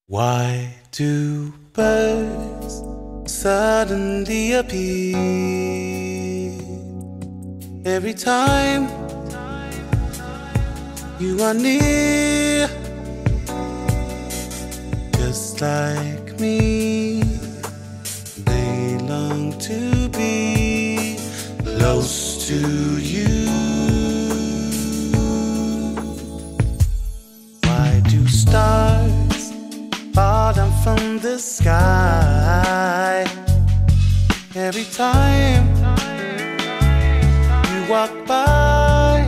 Why do birds suddenly appear every time you are near? Just like me, they long to be close to you. Why do stars fall down from the sky every time you walk by?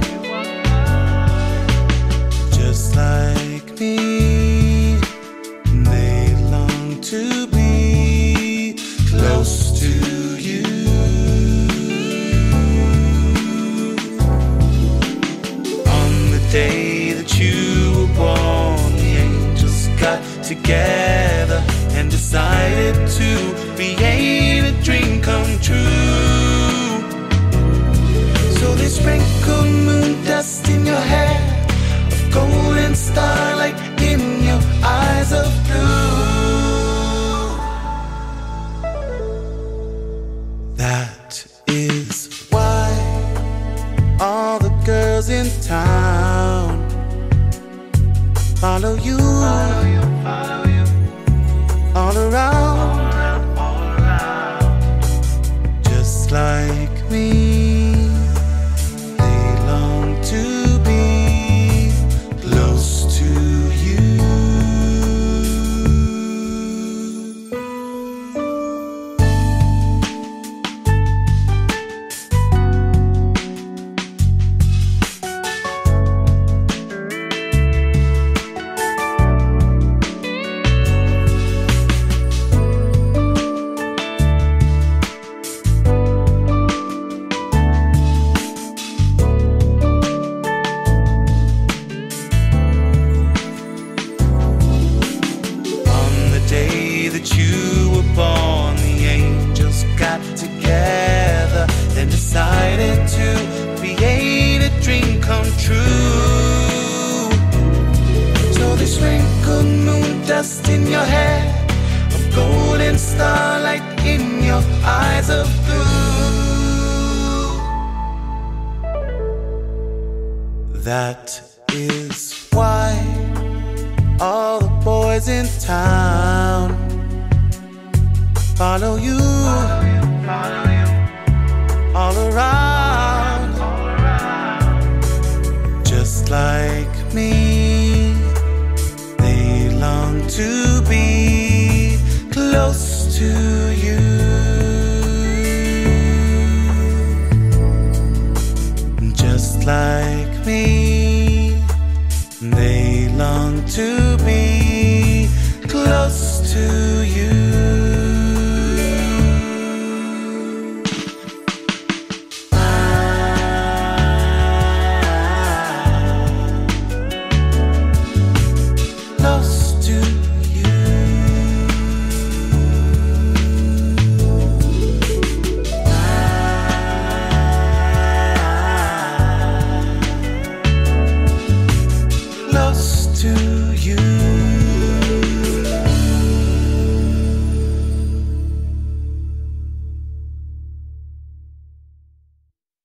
Just like me, they long to be close to you. On the day that you were born, the angels got together and decided to create a dream come true. So they sprinkled moon dust in your hair, of golden starlight in your eyes of blue. That is why all the girls in town follow you, all around, just like me. They long to be close to you. That you were born, the angels got together and decided to create a dream come true. So they sprinkled moon dust in your hair, of golden starlight in your eyes of blue. That is why all the boys in town follow you, all around, just like me. They long to be close to you, just like me. They long to be